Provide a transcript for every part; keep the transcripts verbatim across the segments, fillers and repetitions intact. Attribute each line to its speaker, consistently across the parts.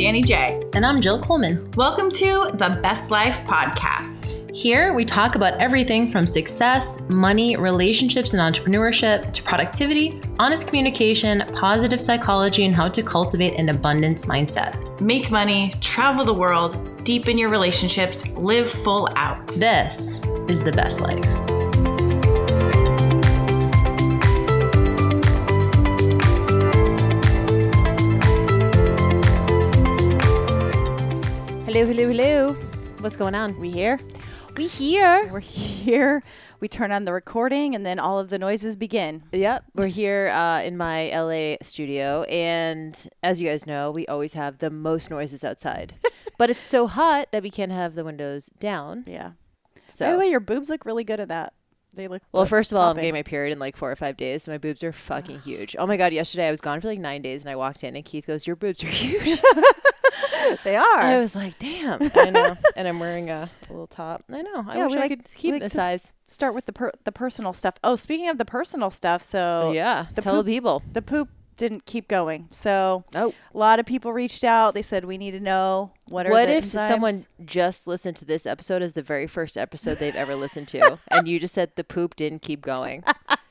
Speaker 1: Danny J.
Speaker 2: And I'm Jill Coleman.
Speaker 1: Welcome to the Best Life Podcast.
Speaker 2: Here we talk about everything from success, money, relationships and entrepreneurship to productivity, honest communication, positive psychology, and how to cultivate an abundance mindset.
Speaker 1: Make money, travel the world, deepen your relationships, live full out.
Speaker 2: This is the best life. Hello, hello, hello. What's going on?
Speaker 3: We here?
Speaker 2: We here.
Speaker 3: We're here. We turn on the recording and then all of the noises begin.
Speaker 2: Yep. We're here uh, in my L A studio. And as you guys know, we always have the most noises outside. But it's so hot that we can't have the windows down.
Speaker 3: Yeah.
Speaker 2: So,
Speaker 3: by the way, your boobs look really good at that. They look
Speaker 2: well,
Speaker 3: like
Speaker 2: first of all,
Speaker 3: popping.
Speaker 2: I'm getting my period in like four or five days. So my boobs are fucking huge. Oh my God. Yesterday I was gone for like nine days and I walked in and Keith goes, your boobs are huge.
Speaker 3: They are.
Speaker 2: I was like, damn. I know. And I'm wearing a little top. I know. I
Speaker 3: yeah,
Speaker 2: wish
Speaker 3: we
Speaker 2: I
Speaker 3: like,
Speaker 2: could keep
Speaker 3: we
Speaker 2: the
Speaker 3: like to
Speaker 2: size.
Speaker 3: s- start with the per- the personal stuff. Oh, speaking of the personal stuff, so
Speaker 2: Oh, yeah.
Speaker 3: the
Speaker 2: Tell
Speaker 3: poop,
Speaker 2: the people.
Speaker 3: the poop didn't keep going. So
Speaker 2: Oh.
Speaker 3: a lot of people reached out. They said we need to know what are
Speaker 2: What
Speaker 3: the
Speaker 2: if
Speaker 3: enzymes.
Speaker 2: someone just listened to this episode as the very first episode they've ever listened to, and you just said the poop didn't keep going?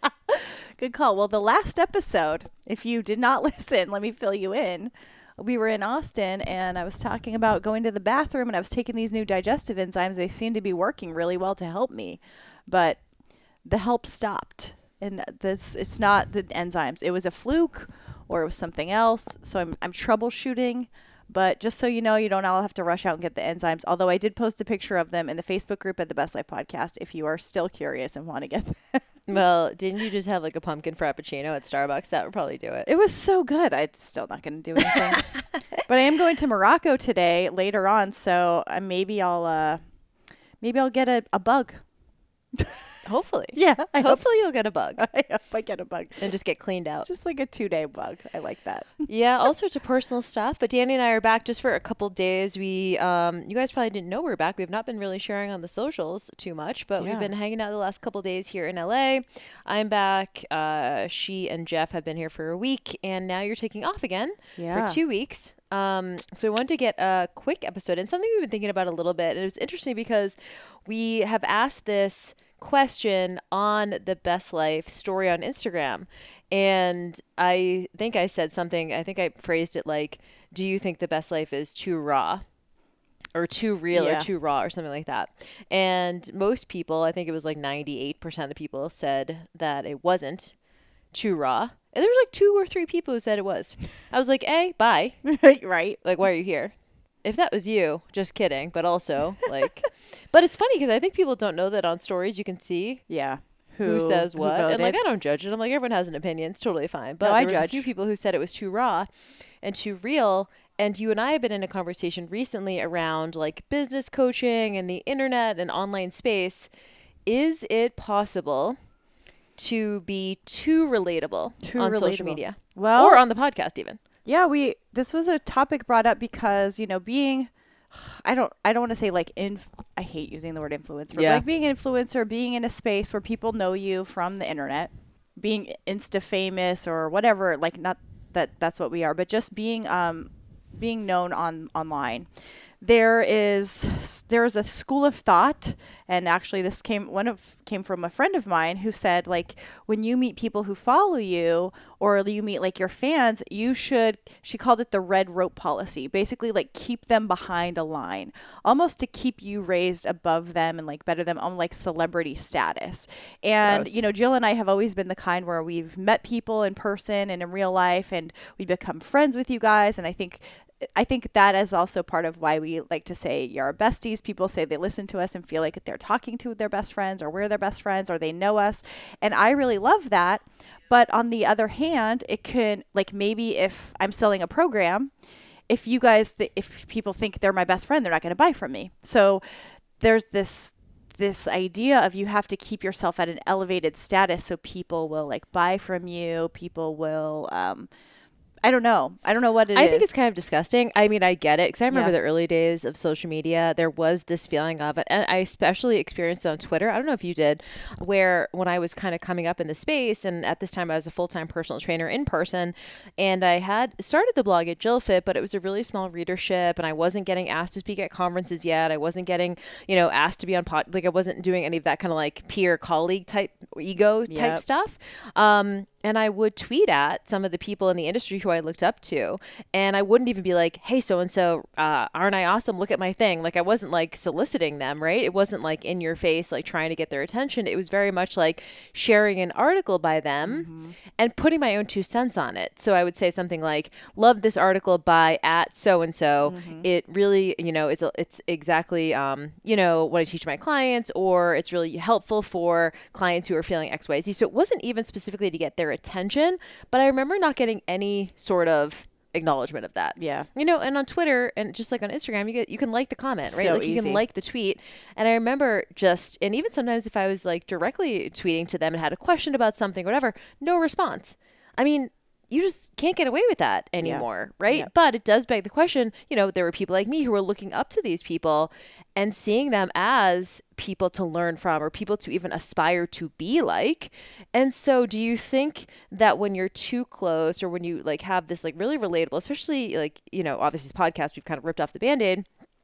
Speaker 3: Good call. Well, the last episode, if you did not listen, let me fill you in. We were in Austin and I was talking about going to the bathroom and I was taking these new digestive enzymes. They seem to be working really well to help me, but the help stopped. And this, it's not the enzymes. It was a fluke or it was something else. So I'm, I'm troubleshooting, but just so you know, you don't all have to rush out and get the enzymes. Although I did post a picture of them in the Facebook group at the Best Life Podcast if you are still curious and want to get them.
Speaker 2: Well, didn't you just have like a pumpkin frappuccino at Starbucks? That would probably do it.
Speaker 3: It was so good. I'm still not going to do anything. But I am going to Morocco today later on, so uh, maybe I'll uh, maybe I'll get a, a bug.
Speaker 2: Hopefully.
Speaker 3: Yeah, I hope
Speaker 2: Hopefully you'll get a bug
Speaker 3: so. I hope I get a bug.
Speaker 2: and just get cleaned out.
Speaker 3: Just like a two-day bug. I like that.
Speaker 2: Yeah, all sorts of personal stuff. But Danny and I are back just for a couple days. We, um, you guys probably didn't know we were back. We've not been really sharing on the socials too much, but
Speaker 3: Yeah.
Speaker 2: we've been hanging out the last couple days here in L A. I'm back. Uh, she and Jeff have been here for a week, and now you're taking off again
Speaker 3: Yeah.
Speaker 2: for two weeks. Um, so we wanted to get a quick episode and something we've been thinking about a little bit. And it was interesting because we have asked this question on the Best Life story on Instagram. And I think I said something, I think I phrased it like, do you think the best life is too raw or too real
Speaker 3: Yeah.
Speaker 2: or too raw or something like that? And most people, I think it was like ninety-eight percent of people said that it wasn't too raw. And there was like two or three people who said it was. I was like, A, bye.
Speaker 3: Right.
Speaker 2: Like, why are you here? If that was you, just kidding. But also, like, but it's funny because I think people don't know that on stories you can see
Speaker 3: Yeah.
Speaker 2: who, says what. And like,
Speaker 3: voted.
Speaker 2: I don't judge it. I'm like, everyone has an opinion. It's totally fine. But
Speaker 3: No, I
Speaker 2: there was a
Speaker 3: judge.
Speaker 2: few people who said it was too raw and too real. And you and I have been in a conversation recently around like business coaching and the internet and online space. Is it possible to be too relatable
Speaker 3: Too
Speaker 2: on social
Speaker 3: relatable.
Speaker 2: media?
Speaker 3: Well-
Speaker 2: or on the podcast even?
Speaker 3: Yeah, we this was a topic brought up because, you know, being I don't I don't want to say like in I hate using the word influencer. But
Speaker 2: Yeah.
Speaker 3: like being an influencer, being in a space where people know you from the internet, being Insta famous or whatever, like not that that's what we are, but just being um being known on online. There is there's a school of thought, and actually this came one of came from a friend of mine who said, like, when you meet people who follow you or you meet like your fans, you should, she called it the red rope policy, basically like keep them behind a line, almost to keep you raised above them and like better them on like celebrity status. And
Speaker 2: Gross.
Speaker 3: you know, Jill and I have always been the kind where we've met people in person and in real life, and we become friends with you guys. And I think I think that is also part of why we like to say you're our besties. People say they listen to us and feel like they're talking to their best friends, or we're their best friends, or they know us. And I really love that. But on the other hand, it can, like, maybe if I'm selling a program, if you guys, th- if people think they're my best friend, they're not going to buy from me. So there's this this idea of you have to keep yourself at an elevated status so people will like buy from you. People will, um, I don't know. I don't know what it
Speaker 2: I
Speaker 3: is.
Speaker 2: think it's kind of disgusting. I mean, I get it because I remember
Speaker 3: Yeah.
Speaker 2: the early days of social media. There was this feeling of it, and I especially experienced it on Twitter. I don't know if you did, where when I was kind of coming up in the space, and at this time I was a full time personal trainer in person, and I had started the blog at JillFit, but it was a really small readership, and I wasn't getting asked to speak at conferences yet. I wasn't getting, you know, asked to be on pod. Like I wasn't doing any of that kind of like peer colleague type ego type
Speaker 3: Yep.
Speaker 2: stuff. Um, and I would tweet at some of the people in the industry who I looked up to. And I wouldn't even be like, hey, so-and-so, uh, aren't I awesome? Look at my thing. Like I wasn't like soliciting them, right? It wasn't like in your face, like trying to get their attention. It was very much like sharing an article by them mm-hmm. and putting my own two cents on it. So I would say something like, love this article by at so-and-so. Mm-hmm. It really, you know, is it's exactly, um, you know, what I teach my clients, or it's really helpful for clients who are feeling X, Y, Z. So it wasn't even specifically to get their attention, but I remember not getting any sort of acknowledgement of that.
Speaker 3: Yeah.
Speaker 2: You know, and on Twitter and just like on Instagram, you get, you can like the comment, right?
Speaker 3: So
Speaker 2: like you
Speaker 3: easy.
Speaker 2: can like the tweet. And I remember just, and even sometimes if I was like directly tweeting to them and had a question about something, whatever, no response. I mean, you just can't get away with that anymore, yeah. right? Yeah. But it does beg the question, you know, there were people like me who were looking up to these people and seeing them as people to learn from or people to even aspire to be like. And so do you think that when you're too close or when you like have this like really relatable, especially like, you know, obviously this podcast, we've kind of ripped off the Band-Aid.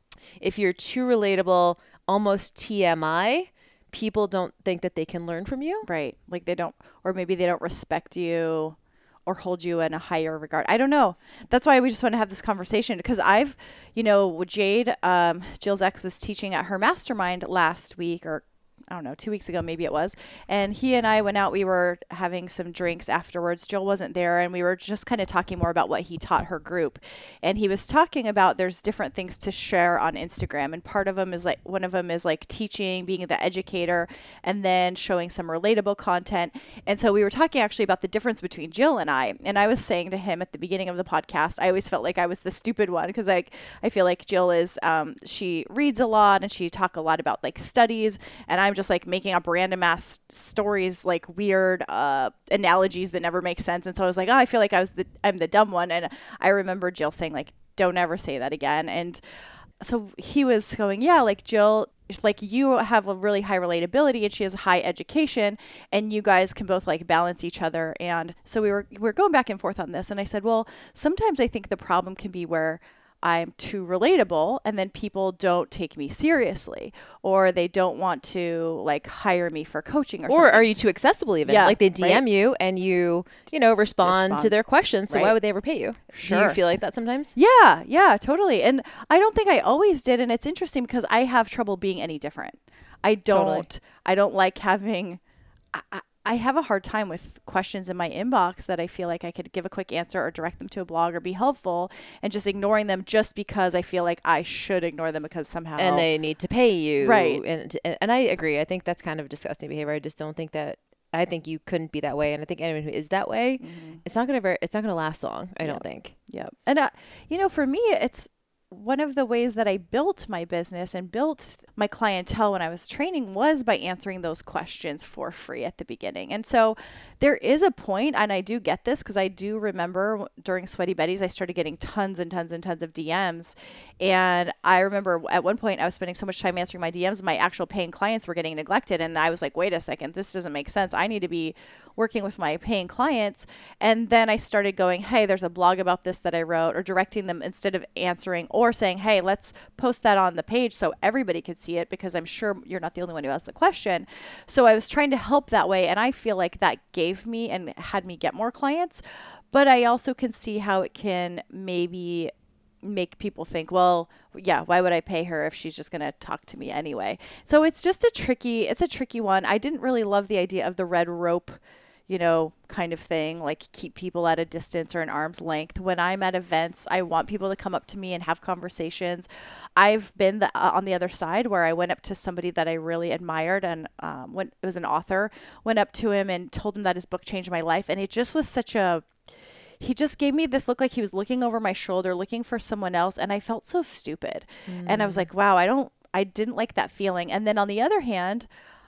Speaker 2: If you're too relatable, almost T M I, people don't think that they can learn from you.
Speaker 3: Right. Like they don't, or maybe they don't respect you or hold you in a higher regard. I don't know. That's why we just want to have this conversation, because I've, you know, Jade, um, Jill's ex, was teaching at her mastermind last week, or I don't know, two weeks ago, maybe it was. And he and I went out, we were having some drinks afterwards. Jill wasn't there. And we were just kind of talking more about what he taught her group. And he was talking about there's different things to share on Instagram. And part of them is like, one of them is like teaching, being the educator, and then showing some relatable content. And so we were talking actually about the difference between Jill and I. And I was saying to him at the beginning of the podcast, I always felt like I was the stupid one, because I, I feel like Jill is, um, she reads a lot and she talk a lot about like studies. And I'm just like making up random ass stories, like weird uh, analogies that never make sense. And so I was like, oh, I feel like I was the I'm the dumb one. And I remember Jill saying like, don't ever say that again. And so he was going, yeah, like Jill, like you have a really high relatability and she has high education, and you guys can both like balance each other. And so we were we were going back and forth on this. And I said, well, sometimes I think the problem can be where I'm too relatable and then people don't take me seriously, or they don't want to like hire me for coaching or, or something.
Speaker 2: Or are you too accessible even?
Speaker 3: Yeah,
Speaker 2: like they D M
Speaker 3: right?
Speaker 2: you and you, you know, respond, respond. to their questions. So
Speaker 3: right.
Speaker 2: why would they ever pay you?
Speaker 3: Sure.
Speaker 2: Do you feel like that sometimes?
Speaker 3: Yeah, yeah, totally. And I don't think I always did. And it's interesting because I have trouble being any different. I don't, totally. I don't like having, I, I, I have a hard time with questions in my inbox that I feel like I could give a quick answer or direct them to a blog or be helpful, and just ignoring them just because I feel like I should ignore them because somehow.
Speaker 2: And they need to pay you.
Speaker 3: Right.
Speaker 2: And, and I agree. I think that's kind of disgusting behavior. I just don't think that, I think you couldn't be that way. And I think anyone who is that way, mm-hmm. it's not going to, it's not going to last long. I
Speaker 3: yep.
Speaker 2: don't think.
Speaker 3: Yeah. And, uh, you know, for me, it's, one of the ways that I built my business and built my clientele when I was training was by answering those questions for free at the beginning. And so there is a point, and I do get this because I do remember during Sweaty Betty's, I started getting tons and tons and tons of D Ms. And I remember at one point I was spending so much time answering my D Ms, my actual paying clients were getting neglected. And I was like, wait a second, this doesn't make sense. I need to be working with my paying clients. And then I started going, hey, there's a blog about this that I wrote, or directing them instead of answering or saying, hey, let's post that on the page so everybody could see it, because I'm sure you're not the only one who asked the question. So I was trying to help that way. And I feel like that gave me and had me get more clients. But I also can see how it can maybe make people think, well, yeah, why would I pay her if she's just going to talk to me anyway? So it's just a tricky, it's a tricky one. I didn't really love the idea of the red rope, you know, kind of thing, like keep people at a distance or an arm's length. When I'm at events, I want people to come up to me and have conversations. I've been the, uh, on the other side where I went up to somebody that I really admired, and um, when it was an author, went up to him and told him that his book changed my life. And it just was such a, he just gave me this look like he was looking over my shoulder, looking for someone else. And I felt so stupid. Mm. And I was like, wow, I don't, I didn't like that feeling. And then on the other hand,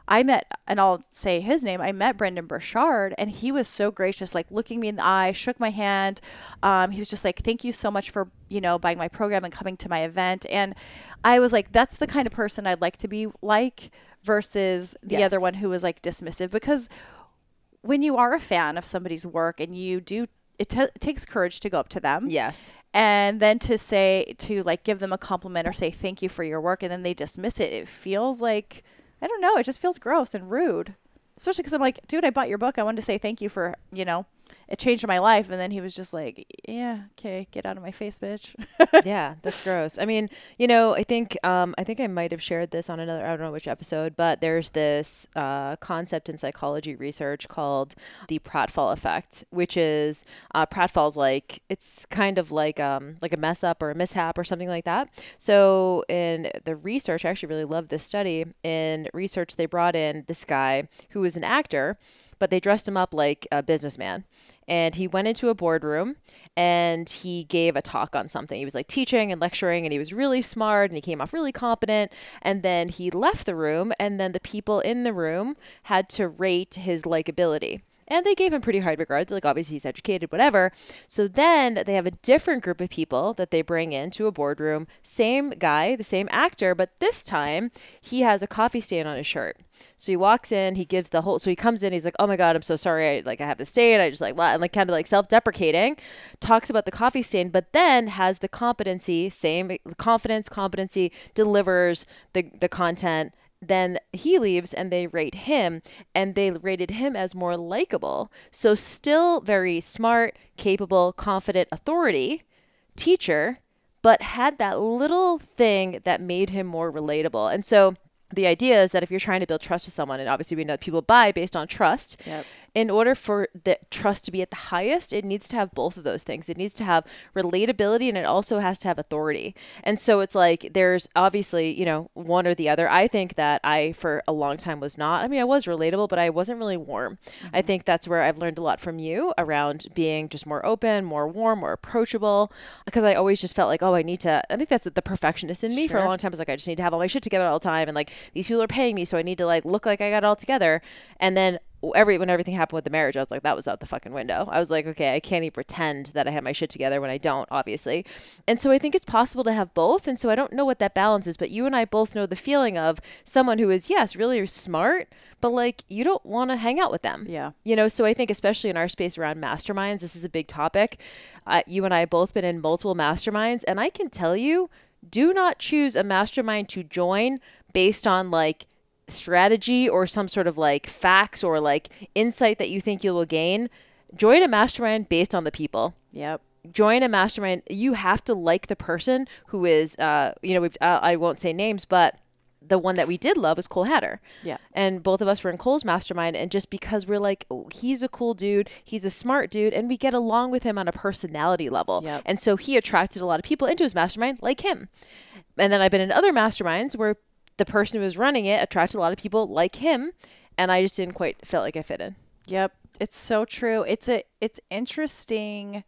Speaker 3: I met, and I'll say his name, I met Brendan Burchard, and he was so gracious, like looking me in the eye, shook my hand. Um, he was just like, thank you so much for, you know, buying my program and coming to my event. And I was like, that's the kind of person I'd like to be like, versus the
Speaker 2: Yes.
Speaker 3: other one who was like dismissive. Because when you are a fan of somebody's work and you do, it, t- it takes courage to go up to them.
Speaker 2: Yes.
Speaker 3: And then to say, to like give them a compliment or say thank you for your work, and then they dismiss it. It feels like, I don't know, it just feels gross and rude. Especially because I'm like, dude, I bought your book. I wanted to say thank you for, you know, it changed my life. And then he was just like, yeah, okay, get out of my face, bitch.
Speaker 2: Yeah, that's gross. I mean, you know, I think um, I think I might have shared this on another, I don't know which episode, but there's this uh, concept in psychology research called the pratfall effect, which is uh, pratfall's like, it's kind of like um, like a mess up or a mishap or something like that. So in the research, I actually really love this study. In research, they brought in this guy who was an actor, but they dressed him up like a businessman. And he went into a boardroom and he gave a talk on something. He was like teaching and lecturing, and he was really smart and he came off really competent. And then he left the room, and then the people in the room had to rate his likability. And they gave him pretty high regards. Like, obviously he's educated, whatever. So then they have a different group of people that they bring into a boardroom. Same guy, the same actor, but this time he has a coffee stain on his shirt. So he walks in, he gives the whole, so he comes in, he's like, oh my God, I'm so sorry. I like, I have this stain. I just like, what? And like kind of like self-deprecating, talks about the coffee stain, but then has the competency, same confidence, competency, delivers the, the content. Then he leaves and they rate him, and they rated him as more likable. So still very smart, capable, confident authority teacher, but had that little thing that made him more relatable. And so the idea is that if you're trying to build trust with someone, and obviously we know people buy based on trust,
Speaker 3: Yep.
Speaker 2: in order for the trust to be at the highest, it needs to have both of those things. It needs to have relatability, and it also has to have authority. And so it's like, there's obviously, you know, one or the other. I think that I, for a long time, was not. I mean, I was relatable, but I wasn't really warm. Mm-hmm. I think that's where I've learned a lot from you around being just more open, more warm, more approachable, because I always just felt like, oh, I need to, I think that's the perfectionist in me.
Speaker 3: Sure.
Speaker 2: For a long time. I was like, I just need to have all my shit together all the time. And like, these people are paying me, so I need to like look like I got it all together. And then every when everything happened with the marriage, I was like, that was out the fucking window. I was like, okay, I can't even pretend that I have my shit together when I don't, obviously. And so I think it's possible to have both. And so I don't know what that balance is, but you and I both know the feeling of someone who is, yes, really smart, but like, you don't want to hang out with them.
Speaker 3: Yeah.
Speaker 2: You know, so I think especially in our space around masterminds, this is a big topic. Uh, you and I have both been in multiple masterminds, and I can tell you, do not choose a mastermind to join based on like strategy or some sort of like facts or like insight that you think you will gain. Join a mastermind based on the people.
Speaker 3: Yep.
Speaker 2: Join a mastermind. You have to like the person who is, uh, you know, we've, uh, I won't say names, but the one that we did love was Cole Hatter.
Speaker 3: Yeah.
Speaker 2: And both of us were in Cole's mastermind. And just because we're like, oh, he's a cool dude, he's a smart dude, and we get along with him on a personality level.
Speaker 3: Yep.
Speaker 2: And so he attracted a lot of people into his mastermind like him. And then I've been in other masterminds where the person who was running it attracted a lot of people like him, and I just didn't quite feel like I fit in.
Speaker 3: Yep. It's so true. It's a it's interesting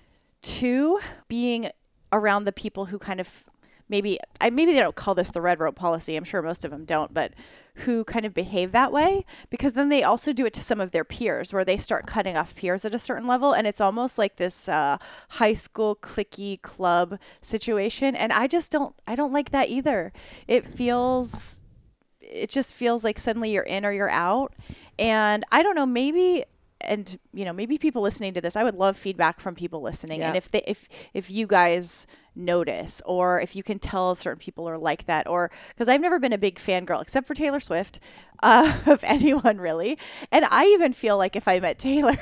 Speaker 3: too, being around the people who kind of maybe I maybe they don't call this the red rope policy. I'm sure most of them don't, but who kind of behave that way, because then they also do it to some of their peers, where they start cutting off peers at a certain level, and it's almost like this uh, high school cliquey club situation. And I just don't I don't like that either. It feels it just feels like suddenly you're in or you're out. And I don't know, maybe and you know, maybe people listening to this, I would love feedback from people listening.
Speaker 2: Yeah.
Speaker 3: And if they if if you guys notice, or if you can tell certain people are like that, or because I've never been a big fangirl except for Taylor Swift uh, of anyone really. And I even feel like if I met Taylor,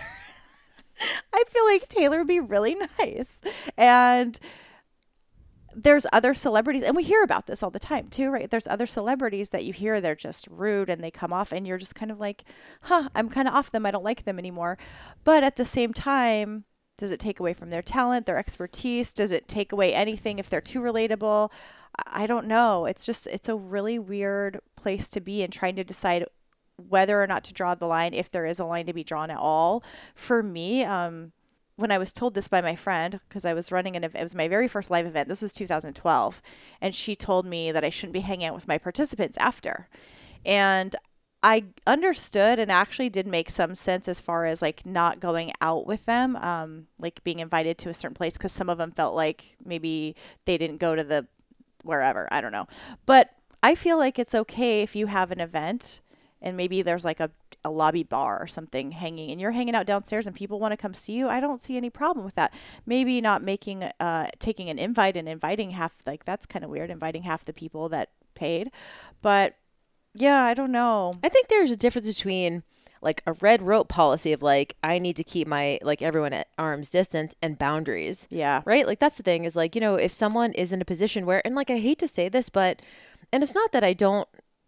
Speaker 3: I feel like Taylor would be really nice. And there's other celebrities, and we hear about this all the time too, right? There's other celebrities that you hear, they're just rude and they come off and you're just kind of like, huh, I'm kind of off them. I don't like them anymore. But at the same time, does it take away from their talent, their expertise? Does it take away anything if they're too relatable? I don't know. It's just, it's a really weird place to be in, trying to decide whether or not to draw the line, if there is a line to be drawn at all. For me, um, when I was told this by my friend, because I was running an event, it was my very first live event. This was two thousand twelve. And she told me that I shouldn't be hanging out with my participants after. And I understood and actually did make some sense as far as like not going out with them, um, like being invited to a certain place, because some of them felt like maybe they didn't go to the wherever, I don't know. But I feel like it's okay if you have an event and maybe there's like a, a lobby bar or something hanging and you're hanging out downstairs and people want to come see you. I don't see any problem with that. Maybe not making, uh, taking an invite and inviting half, like that's kind of weird, inviting half the people that paid. But yeah, I don't know.
Speaker 2: I think there's a difference between like a red rope policy of like, I need to keep my, like everyone at arm's distance, and boundaries.
Speaker 3: Yeah.
Speaker 2: Right? Like that's the thing is like, you know, if someone is in a position where, and like, I hate to say this, but, and it's not that I don't,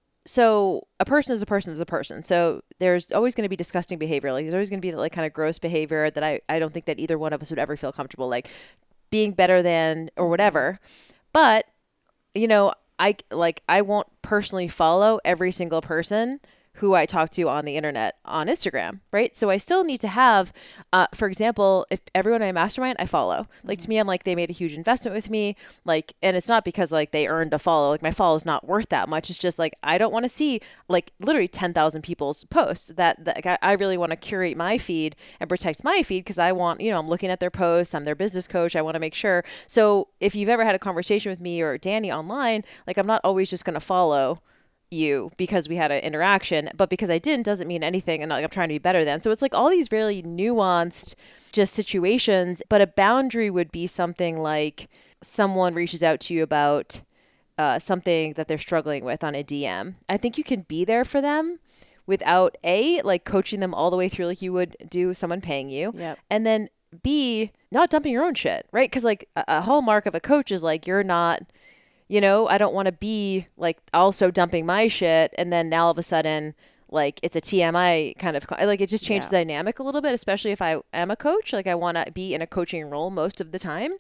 Speaker 2: so a person is a person is a person. So there's always going to be disgusting behavior. Like there's always going to be like kind of gross behavior that I, I don't think that either one of us would ever feel comfortable, like being better than or whatever. But, you know, I like I won't personally follow every single person who I talk to on the internet on Instagram, right? So I still need to have, uh, for example, if everyone in my mastermind I follow, like to me, I'm like, they made a huge investment with me. Like, and it's not because like they earned a follow, like my follow is not worth that much. It's just like, I don't want to see like literally ten thousand people's posts that, that like, I really want to curate my feed and protect my feed. Cause I want, you know, I'm looking at their posts, I'm their business coach. I want to make sure. So if you've ever had a conversation with me or Danny online, like I'm not always just going to follow you because we had an interaction, but because I didn't doesn't mean anything, and like I'm trying to be better than. So it's like all these really nuanced just situations. But a boundary would be something like someone reaches out to you about uh, something that they're struggling with on a D M. I think you can be there for them without A, like coaching them all the way through like you would do someone paying you.
Speaker 3: Yep.
Speaker 2: And then B, not dumping your own shit, right? Because like a, a hallmark of a coach is like you're not, you know, I don't want to be like also dumping my shit. And then now all of a sudden, like it's a T M I kind of, like it just changed
Speaker 3: Yeah.
Speaker 2: the dynamic a little bit, especially if I am a coach. Like I want to be in a coaching role most of the time.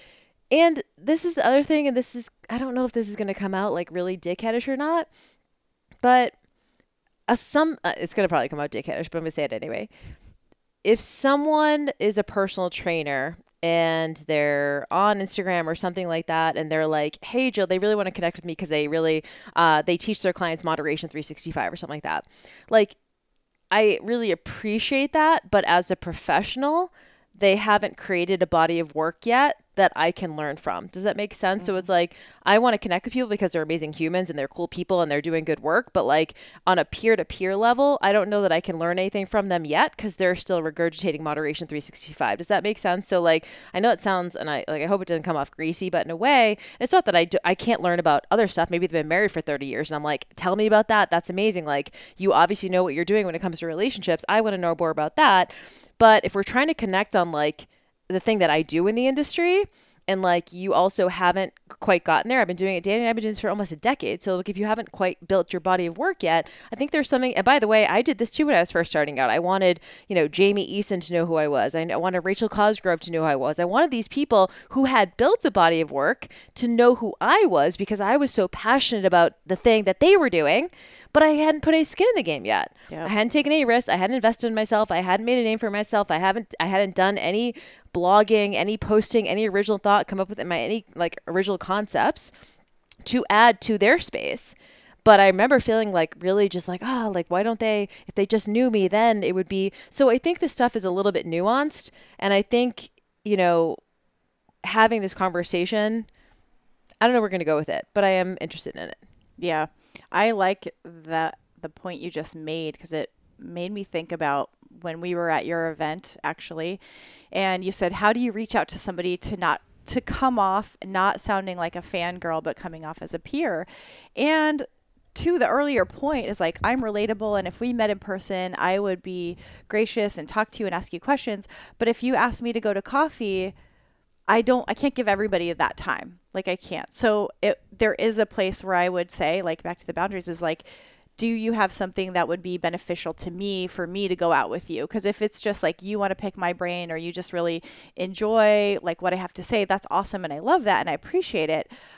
Speaker 2: And this is the other thing. And this is, I don't know if this is going to come out like really dickheadish or not, but a, some, uh, it's going to probably come out dickheadish, but I'm going to say it anyway. If someone is a personal trainer and they're on Instagram or something like that, and they're like, hey, Jill, they really want to connect with me because they really, uh, they teach their clients Moderation three sixty-five or something like that. Like, I really appreciate that. But as a professional, they haven't created a body of work yet that I can learn from. Does that make sense? Mm-hmm. So it's like, I want to connect with people because they're amazing humans and they're cool people and they're doing good work. But like on a peer-to-peer level, I don't know that I can learn anything from them yet because they're still regurgitating Moderation three sixty-five. Does that make sense? So like, I know it sounds, and I like, I hope it doesn't come off greasy, but in a way, it's not that I, do, I can't learn about other stuff. Maybe they've been married for thirty years and I'm like, tell me about that. That's amazing. Like you obviously know what you're doing when it comes to relationships. I want to know more about that. But if we're trying to connect on like the thing that I do in the industry, and like you also haven't quite gotten there. I've been doing it, Danny and I've been doing this for almost a decade. So like if you haven't quite built your body of work yet, I think there's something, and by the way, I did this too when I was first starting out. I wanted, you know, Jamie Eason to know who I was. I wanted Rachel Cosgrove to know who I was. I wanted these people who had built a body of work to know who I was because I was so passionate about the thing that they were doing, but I hadn't put any skin in the game yet. Yep. I hadn't taken any risks. I hadn't invested in myself. I hadn't made a name for myself. I haven't, I hadn't done any blogging, any posting, any original thought, come up with my any like original concepts to add to their space. But I remember feeling like really just like, oh, like, why don't they, if they just knew me, then it would be. So I think this stuff is a little bit nuanced. And I think, you know, having this conversation, I don't know where we're going to go with it, but I am interested in it.
Speaker 3: Yeah. I like that, the point you just made, because it made me think about when we were at your event, actually. And you said, how do you reach out to somebody to not to come off not sounding like a fangirl, but coming off as a peer? And to the earlier point is like, I'm relatable. And if we met in person, I would be gracious and talk to you and ask you questions. But if you ask me to go to coffee, I don't, I can't give everybody that time. Like I can't. So it, there is a place where I would say, like back to the boundaries, is like, do you have something that would be beneficial to me for me to go out with you? Because if it's just like you want to pick my brain or you just really enjoy like what I have to say, that's awesome. And I love that and I appreciate it.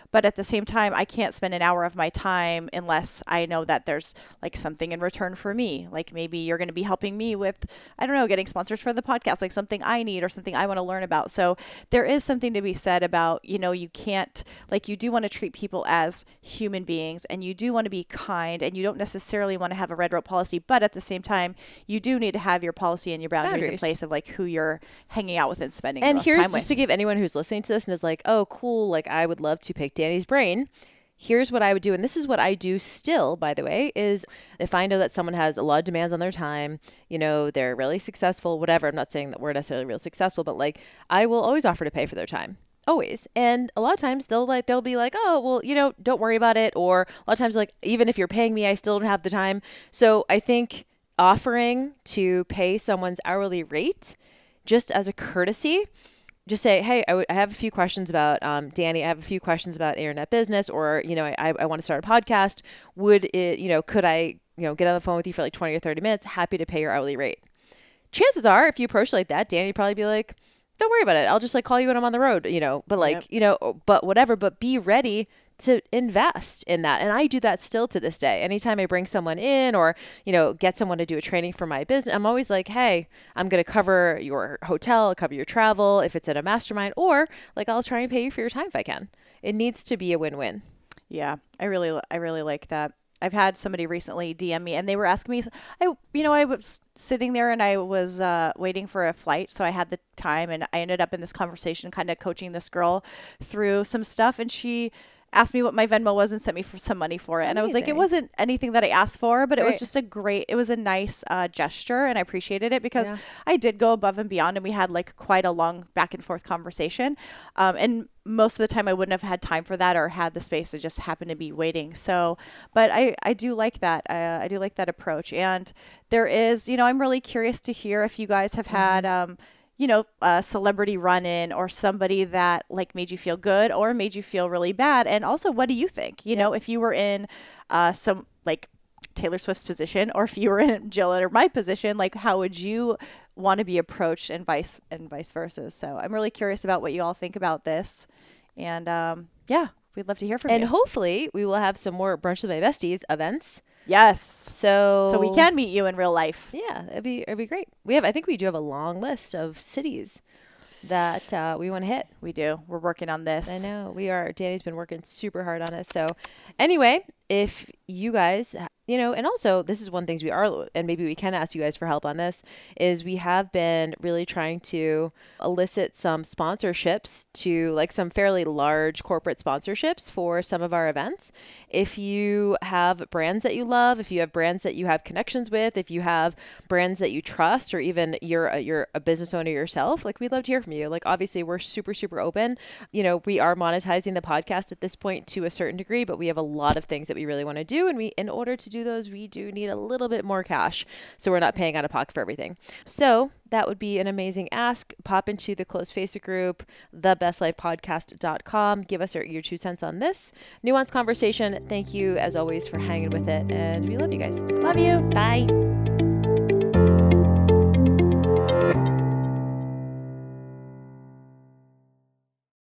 Speaker 3: But at the same time, I can't spend an hour of my time unless I know that there's like something in return for me. Like maybe you're going to be helping me with, I don't know, getting sponsors for the podcast, like something I need or something I want to learn about. So there is something to be said about, you know, you can't, like you do want to treat people as human beings and you do want to be kind and you don't necessarily want to have a red rope policy. But at the same time, you do need to have your policy and your boundaries, boundaries. in place of like who you're hanging out with and spending
Speaker 2: and
Speaker 3: the most
Speaker 2: here's
Speaker 3: time
Speaker 2: just
Speaker 3: with.
Speaker 2: To give anyone who's listening to this and is like, oh, cool, like I would love to pick Danny's brain. Here's what I would do. And this is what I do still, by the way, is if I know that someone has a lot of demands on their time, you know, they're really successful, whatever. I'm not saying that we're necessarily real successful, but like I will always offer to pay for their time. Always. And a lot of times they'll like, they'll be like, oh, well, you know, don't worry about it. Or a lot of times like, even if you're paying me, I still don't have the time. So I think offering to pay someone's hourly rate just as a courtesy, just say, hey, I, w- I have a few questions about um, Danny. I have a few questions about internet business, or, you know, I, I want to start a podcast. Would it, you know, could I, you know, get on the phone with you for like twenty or thirty minutes? Happy to pay your hourly rate. Chances are, if you approach it like that, Danny would probably be like, don't worry about it. I'll just like call you when I'm on the road, you know, but like, yep. you know, but whatever, but be ready to invest in that. And I do that still to this day. Anytime I bring someone in or, you know, get someone to do a training for my business, I'm always like, hey, I'm going to cover your hotel, cover your travel if it's at a mastermind, or like I'll try and pay you for your time if I can. It needs to be a win-win.
Speaker 3: Yeah, I really, I really like that. I've had somebody recently D M me and they were asking me, I, you know, I was sitting there and I was uh, waiting for a flight. So I had the time and I ended up in this conversation, kind of coaching this girl through some stuff. And she asked me what my Venmo was and sent me for some money for it. Amazing. And I was like, it wasn't anything that I asked for, but it right. was just a great, it was a nice uh, gesture and I appreciated it because yeah. I did go above and beyond and we had like quite a long back and forth conversation. Um, and most of the time I wouldn't have had time for that or had the space to just happen to be waiting. So, but I, I do like that. Uh, I do like that approach. And there is, you know, I'm really curious to hear if you guys have had, um, you know, a celebrity run-in or somebody that like made you feel good or made you feel really bad. And also, what do you think? You yep. know, if you were in uh, some like Taylor Swift's position or if you were in Jill or my position, like how would you want to be approached and vice and vice versa? So I'm really curious about what you all think about this. And um, yeah, we'd love to hear from
Speaker 2: and
Speaker 3: you.
Speaker 2: And hopefully we will have some more Brunch with My Besties events.
Speaker 3: Yes.
Speaker 2: So
Speaker 3: so we can meet you in real life.
Speaker 2: Yeah, it'd be it'd be great. We have I think we do have a long list of cities that uh, we want to hit.
Speaker 3: We do. We're working on this.
Speaker 2: I know. We are. Danny's been working super hard on it. So anyway, if you guys, you know, and also this is one things we are, and maybe we can ask you guys for help on this, is we have been really trying to elicit some sponsorships to like some fairly large corporate sponsorships for some of our events. If you have brands that you love, if you have brands that you have connections with, if you have brands that you trust, or even you're a, you're a business owner yourself, like we'd love to hear from you. Like obviously we're super, super open. You know, we are monetizing the podcast at this point to a certain degree, but we have a lot of things that we really want to do. And we, in order to do those, we do need a little bit more cash. So we're not paying out of pocket for everything. So that would be an amazing ask. Pop into the closed Facebook group, the best life podcast dot com. Give us our, your two cents on this nuanced conversation. Thank you as always for hanging with it. And we love you guys.
Speaker 3: Love you.
Speaker 2: Bye.